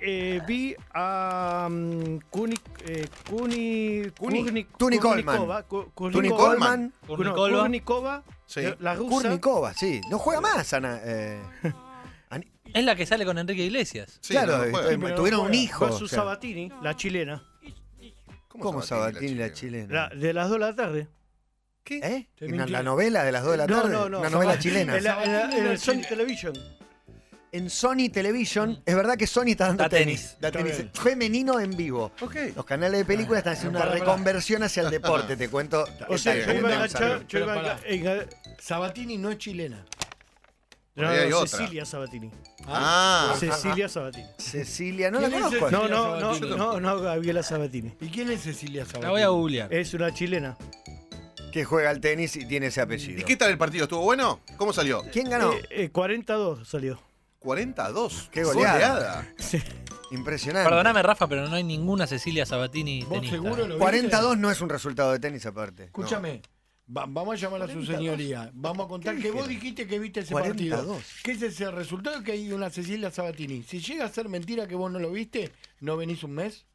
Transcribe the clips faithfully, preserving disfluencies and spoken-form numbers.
eh, vi a um, Kuni, eh, Kuni, Kuni. Kurni- Tuni Kurnikova, Ku- Tuni Kurnikova, Coleman. no, Kurnikova. Kurnikova, Sí. la rusa. Kurnikova, sí. No juega más, Ana. Eh, Ani- Es la que sale con Enrique Iglesias. Sí, claro, no, no juega. eh, Pero tuvieron no un juega. hijo. Versus o sea. Sabatini, la chilena. ¿Cómo Sabatini la chilena? La- de las dos de la tarde. ¿Qué? ¿Eh? Te ¿Una- mintió. ¿La novela de las dos de la No, tarde? no, no. Una novela Sabatini, chilena. En, la- en la- en el Sony Television. En Sony Television, es verdad que Sony está dando Da tenis. tenis. Da Está tenis bien. femenino en vivo. Ok. Los canales de películas están haciendo una Pará, pará. reconversión hacia el deporte, te cuento. O sea, Está yo bien, iba a vamos a enganchar. ver. Yo iba a Pero enganchar. Sabatini no es chilena. No, Ahí hay no, otra. Cecilia Sabatini. Ah, Cecilia Sabatini. Cecilia, no la ¿Quién es conozco. Cecilia? No, no, no, Sabatini. no, no, Gabriela Sabatini. ¿Y quién es Cecilia Sabatini? La voy a googlear. Es una chilena. Que juega al tenis y tiene ese apellido. ¿y qué tal el partido? ¿Estuvo bueno? ¿Cómo salió? ¿Quién ganó? Eh, eh, cuarenta a dos salió. cuarenta a dos. Qué goleada. Sí. Impresionante. Perdóname, Rafa, pero no hay ninguna Cecilia Sabatini ¿Vos tenista. seguro lo viste? cuarenta a dos no es un resultado de tenis aparte. Escúchame. va- vamos a llamar a su señoría. Vamos a contar que vos dijiste que viste ese cuarenta a partido. dos. Que ese es el resultado que hay una Cecilia Sabatini. Si llega a ser mentira que vos no lo viste, ¿no venís un mes?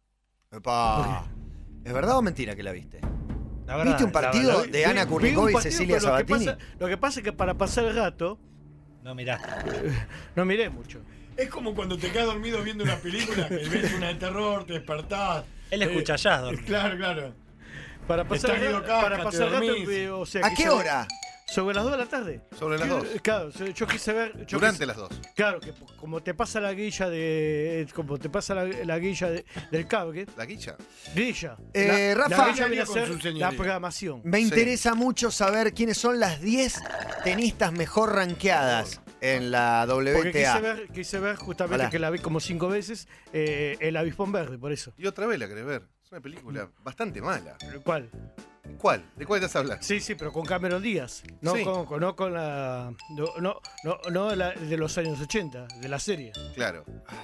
Epa. ¿Es verdad o mentira que la viste? La verdad, ¿Viste un la partido verdad. de Vi- Ana vi Kurnikova un y partido, Cecilia pero lo que Sabatini? pasa- Lo que pasa es que para pasar el rato, No miraste. no miré mucho. Es como cuando te quedas dormido viendo una película, que ves una de terror, te despertás. Él escucha Eh, jazz, dormido. Claro, claro. Para pasar, Está el Guido rato- Casca, para te pasar el rato, dormís. eh, o sea, ¿A quise qué ver- hora? Sobre las dos de la tarde. Sobre las Que- dos. Claro, yo quise ver. yo Durante quise- las dos. Claro, que como te pasa la guilla de. Como te pasa la, la guilla de- del cable. La guicha. Grilla. Eh, la, Rafa. la grilla viene a Con ser su la señoría. programación. Me Sí. interesa mucho saber quiénes son las diez tenistas mejor rankeadas en la Porque W T quise A. ver, quise ver justamente Hola. que la vi como cinco veces, eh, el avispón verde, por eso. Y otra vez la querés ver. Es una película bastante mala. ¿Cuál? ¿Cuál? ¿De cuál estás hablando? Sí, sí, pero con Cameron Díaz. No, Sí. con, con- no con la. No, no, no, no la de los años ochenta, de la serie. Claro.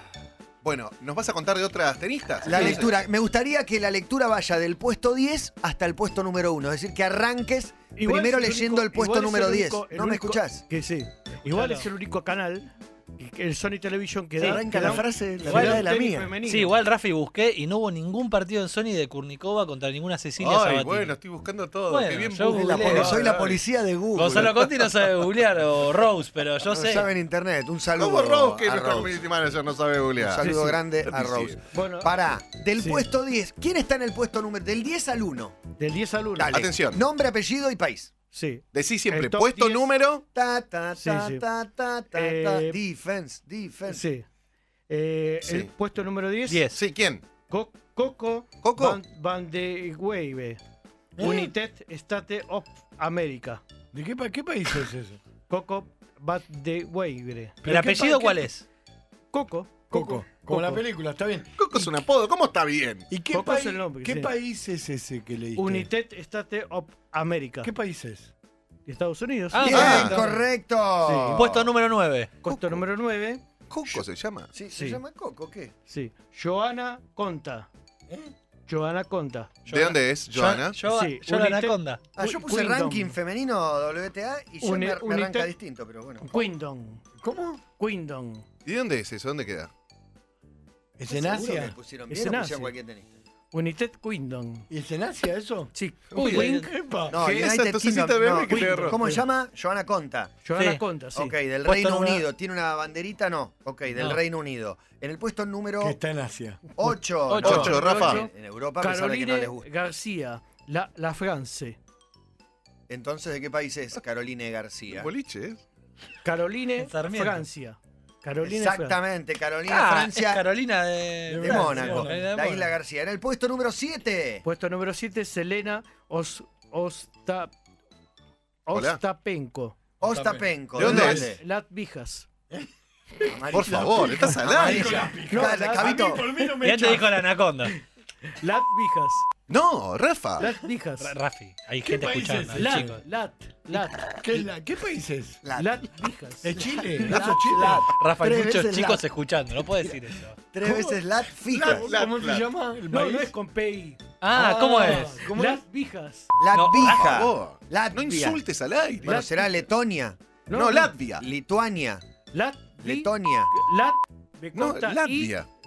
Bueno, ¿nos vas a contar de otras tenistas? La Sí. lectura. Me gustaría que la lectura vaya del puesto diez hasta el puesto número uno. Es decir, que arranques Igual primero es el leyendo único- el puesto igual es número el diez. único- el ¿No me único- escuchás? Que sí. Igual es el único canal, que el Sony Television, que Sí, da. Arranca que la da- frase, la que da verdad de la tenis mía. femenino. Sí, igual Rafi busqué y no hubo ningún partido en Sony de Kurnikova contra ninguna Cecilia Ay, Sabatini. bueno, estoy buscando todo. Bueno, Qué bien yo busco. Es la googleé. poli- soy la Ay, policía de Google. Gonzalo Conti no sabe googlear o Rose, pero yo No sé. sabe en internet. Un saludo. ¿Cómo Rose, que a nuestro Rose. community manager no sabe Un googlear? saludo Sí, sí. grande a Sí. Rose. Bueno, Pará, del Sí. puesto diez. ¿Quién está en el puesto número? Del diez al uno. del diez al uno. Dale. Atención. Nombre, apellido y país. Sí. Decí siempre, El top puesto diez. número. Ta, ta, Sí, ta, sí. ta, ta, ta, ta. Eh, Defense, defense. Sí. Eh, Sí. El puesto número diez. diez. Sí, ¿quién? Co- Coco, Coco. Van, Van de Weyve. ¿Eh? United State of America. ¿De qué, pa- qué país es eso? Coco Van de Weyve. ¿El apellido cuál es? Coco. Coco. Como Coco. la película, está bien. Coco es un apodo. ¿Cómo está bien? ¿Y qué, Coco es país, el nombre, qué sí. país es ese que leíste? United State of America. ¿Qué país es? Estados Unidos. Ah, Bien, Ah. correcto. Sí. Puesto número nueve. Puesto número nueve. Coco se llama. Sí, ¿se Sí. llama Coco? ¿Qué? Sí. Joana Conta. ¿Eh? Joana Conta. ¿De dónde es, Joana? Yo, Sí, yo la Unite- anaconda. Ah, yo puse Queendom. ranking femenino W T A y yo Uni- me, me Unite- arranca distinto, pero bueno. Quindon. ¿Cómo? Quindon. ¿Y de dónde es eso? ¿Dónde queda? ¿Es en ¿Seguro que Asia? pusieron Es bien en o Asia. pusieron cualquier tenista? United Quindon. ¿Y es en Asia eso? Sí. Uy, Queen- Epa. No, ¿Qué es United esa Kingdom. tosecita de no, bebé que le Queen- agarró? ¿Cómo se llama? Joana Conta. Joana Sí. Conta, sí. Ok, del Puesto Reino número- Unido. ¿Tiene una banderita? No. Ok, del No. Reino Unido. En el puesto número Que está en Asia. ocho. Ocho. Ocho, Rafa. En, en Europa me sabe que no les Caroline gusta. García, la, la France. Entonces, ¿de qué país es Caroline García? Boliche, ¿eh? Caroline, Sarmiento. Francia. Carolina, Francia. Exactamente, Carolina, Ah, Francia, es Carolina de, de Francia, Mónaco. de La Mónaco. isla García. En el puesto número siete. Puesto número siete, Selena Os, Osta, Hola. Ostapenko. Ostapenko. ¿De dónde dónde? es? Latvijas. Amarilla. Por favor, estás al aire. Amarilla. No, Dale, la- Cabito. Por mí no me Y antes echas. dijo la anaconda. Latvijas. No, Rafa. Latvijas. Ra- Rafi, hay ¿Qué gente país escuchando, es? hay Lat, chicos. lat, lat. ¿Qué, es la- ¿Qué país es? La- Latvijas. ¿Es Chile? Lat- ¿Eso es Chile? Lat. Rafa, hay Tres muchos veces chicos lat. escuchando, no puedes decir eso. Tres ¿Cómo? veces lat fijas. Lat, Lat, ¿Cómo se Lat. llama el No, país? no es con P I. Ah, ¿cómo es? ¿Cómo es? Latvijas. No, Por Latvija. favor. Latvia. No insultes al aire. Bueno, será Letonia, No, Latvia. Lituania, Lat, Letonia. Lat, No, Becota, Latvia.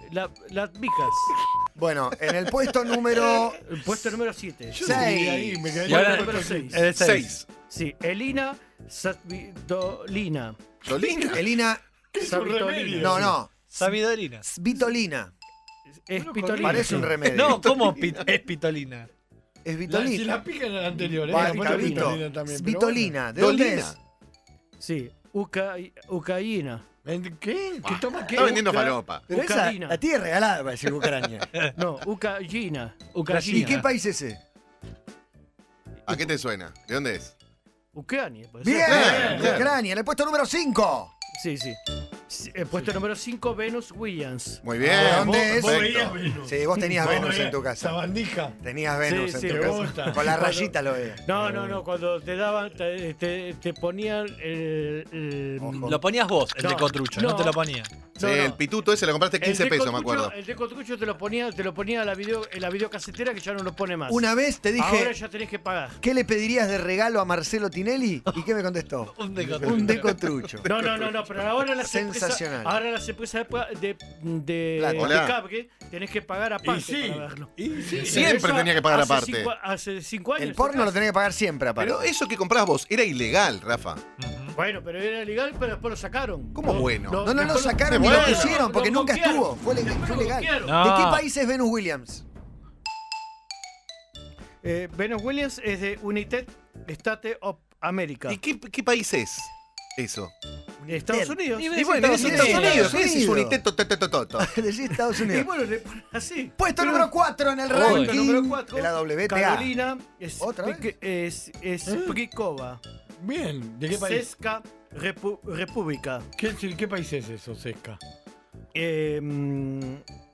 la, las Vijas. Bueno, en el puesto número El puesto número siete. Yo seis. seguí ahí, me quedé Y ahora- en el número puesto seis. El seis. Seis. Sí, Elina Savitolina. ¿Dolina? Elina. ¿Qué es un remedio? No, no. Sabidorina. Svitolina. Es Bueno, Pitolina. Parece un remedio. No, ¿cómo pi- es pitolina? Es La, si Vitolina. la pica en el anterior, ¿eh? Va, La pone Cabito. Vitolina también, pero Svitolina. ¿De dónde Dolina. es? Sí, Uca, Ucaína. bueno. ¿Qué? ¿Qué toma qué? Está vendiendo Uca- falopa. Pero esa, Ucrania. la tía es regalada para decir Ucrania. No, Ucayina. ¿Y Ucrania. qué país es ese? ¿A qué te suena? ¿De dónde es? Ucrania. puede Bien, ser. bien. Ucrania. En el puesto número cinco. Sí, sí. Sí, el puesto número cinco, Venus Williams. Muy bien. ¿De dónde es? Vos Perfecto. veías Venus. Sí, vos tenías Vos Venus en veías tu casa. Sabandija. Tenías Venus Sí, en sí, tu me casa. gusta. Con la Cuando- rayita lo veías. No, no, no. Cuando te daban, te, te- te ponían el. el- Ojo. Lo ponías vos, el No, de Cotrucho, no, no. te lo ponía. Sí, No, no. el pituto ese lo compraste quince el de pesos, me Cotrucho- acuerdo. El de Cotrucho te lo ponía, te lo ponía en la video, en la videocasetera que ya no lo pone más. Una vez te Ahora dije, ya tenés que pagar. ¿qué le pedirías de regalo a Marcelo Tinelli? ¿Y qué me contestó? Un de Cotrucho. Un decotrucho. No, no, no, no, pero ahora las Sensacional. empresas, ahora las empresas de, de, Plata. de Hola. cable tenés que pagar aparte Y sí. para verlo. Y sí. Siempre Eso tenía que pagar hace aparte. cinco- hace cinco años. El porno lo atrás. tenés que pagar siempre, aparte. Pero eso que comprabas vos era ilegal, Rafa. Ujú. Bueno, pero era legal, pero después lo sacaron. ¿Cómo bueno? No, no lo después sacaron ni bueno, lo pusieron, porque lo nunca bloquearon. estuvo. Fue, legal, Después fue lo legal. bloquearon. No. ¿De qué país es Venus Williams? Eh, Venus Williams es de United States of America. ¿Y qué, qué país es eso? de Estados Unidos. Y Y bueno, Estados es Unidos. Estados Unidos. Estados Ese es Unidos. un intento tototototo. Decí Estados Y Unidos. bueno, le ponen así. Puesto Pero- número cuatro en el Uy. ranking Puesto número cuatro. de la W T A. Carolina es, ¿Otra vez? Pik- es, es Prikova. Bien. ¿De qué país? Sesca Repu- República. ¿Qué, ¿Qué país es eso, Sesca? Eh, mm,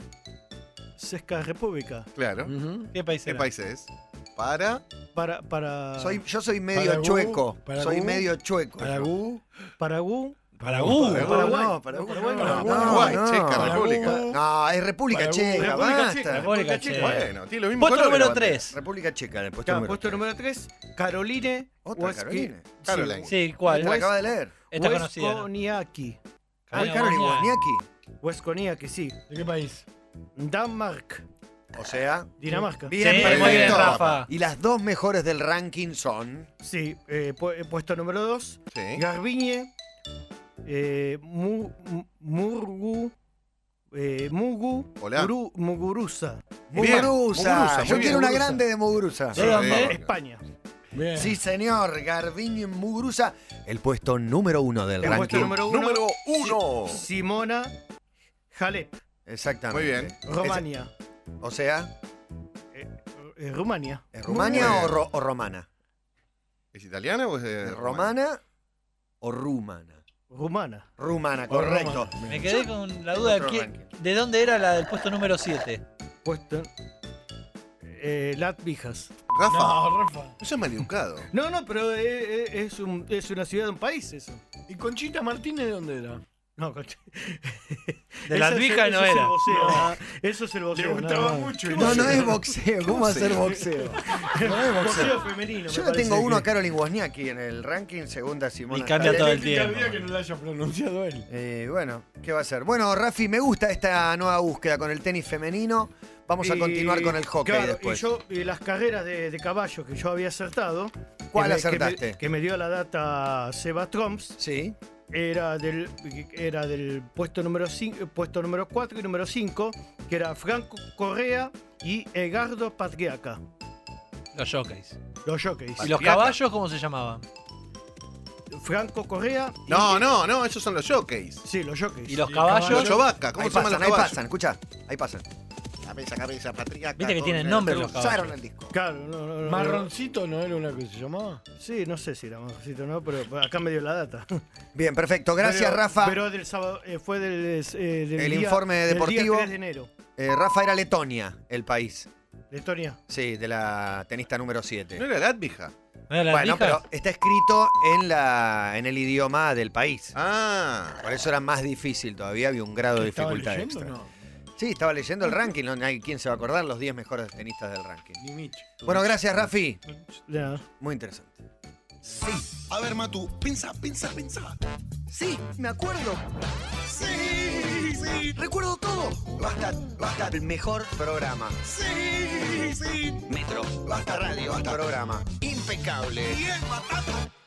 Sesca República. Claro. ¿Qué país ¿Qué era? país es? Para. Para, para Soy, yo soy medio Paraguay, chueco. Paraguay, soy medio chueco. Paraguay. Paraguay. Paraguay. Paraguay. No, Paraguay. Paraguay, no, Paraguay. no, Paraguay, no. Checa, Paraguay. República. No, es República Paraguay. Checa, República basta. Checa. República Checa. Bueno, tiene los mismos Puesto colores. número la bandera. tres. República Checa, en el puesto Ya, número puesto tres. número tres. Caroline. Otra Wesky- Caroline. sí, Caroline. Sí, ¿cuál? Te la acaba de leer. Esta conocida. ¿no? Weskoniaki. Ay, Caroline Wozniacki. Weskoniaki, sí. ¿De qué país? Danmark. O sea, Dinamarca. bien, Sí, perfecto. muy bien, Rafa. Y las dos mejores del ranking son. Sí, eh, pu- eh, puesto número dos. Sí. Garbiñe. Eh, Mu- Mu- Murgu. Eh, Mugu. Hola. Muru- Muguruza. Bien, Muguruza. Muguruza, Yo muy quiero bien, una Muguruza. grande de Muguruza. Sí, ¿De dónde? bien. España. Bien. Sí, señor. Garbiñe Muguruza. El puesto número uno del El puesto ranking. número uno. Número uno. Si- Simona Halep. Exactamente. Muy bien. Rumania. O sea, Eh, eh, Rumania. ¿es Rumania Muy o, bien. ro- o romana? ¿Es italiana o es de ¿Es romana o rumana? Rumana. Rumana, O correcto. Roma. Me quedé con la duda de Otro qué- ranking. de dónde era la del puesto número siete. Puesto. Eh, Latvijas. Rafa, No, Rafa. eso es maleducado. No, no, pero eh, eh, es, un- es una ciudad de un país eso. ¿Y Conchita Martínez de dónde era? No, concha. De Ese las es- Vijas eso no es el era. boxeo, ah, Eso es el Le boxeo. gustaba nada más. mucho. y No, no sé. es boxeo. ¿Cómo hacer boxeo? No es boxeo. Boxeo femenino. Yo me le tengo parece uno que- a Caroline Wozniacki en el ranking, segunda Simona. Y cambia Halep. todo el Qué tiempo. picardía que no lo haya pronunciado él. Eh, bueno, ¿qué va a ser? Bueno, Rafi, me gusta esta nueva búsqueda con el tenis femenino. Vamos a Y- continuar con el hockey claro, después. Y yo, y las carreras de, de caballo que yo había acertado. ¿Cuál que me- que me- acertaste? Que me, dio la data Seba Tromps. Sí. Era del, era del puesto número cinco, puesto número cuatro y número cinco, que era Franco Correa y Edgardo Patriaca, Los jockeys. los jockeys. ¿Y los Patriaca. caballos cómo se llamaban? Franco Correa y, No, no, no, esos son los jockeys. Sí, los jockeys. ¿Y los Y el caballos? caballo. Ocho vacas, ¿cómo Ahí se llaman pasan, los ahí caballos? pasan, escucha, ahí pasan. Cabeza, cabeza, patriarca. Viste que con tienen el nombre los cruz. Usaron caballos. el disco. Claro, no, no, no, Marroncito no era una que se llamaba. Sí, no sé si era marroncito o no, pero acá me dio la data. Bien, perfecto. Gracias, Pero- Rafa. Pero del sábado, eh, fue del, eh, del El día- informe del día deportivo. tres de enero. Eh, Rafa era Letonia, el país. Letonia. Sí, de la tenista número siete. ¿No era Latvija? ¿No eran las Bueno, Vijas? pero está escrito en, la, en el idioma del país. Ah. Por eso era más difícil todavía, había un grado de ¿Estaba dificultad leyendo extra. o no? Sí, estaba leyendo el ranking, no hay quién se va a acordar, los diez mejores tenistas del ranking. Ni Micho. Bueno, gracias, Rafi. Ya. Muy interesante. Sí. A ver, Matu, piensa, piensa, piensa. Sí, me acuerdo. Sí. sí. Recuerdo todo. Basta, basta, el mejor programa. Sí, sí. Metro, Basta Radio, Basta programa. Impecable. Bien, batata.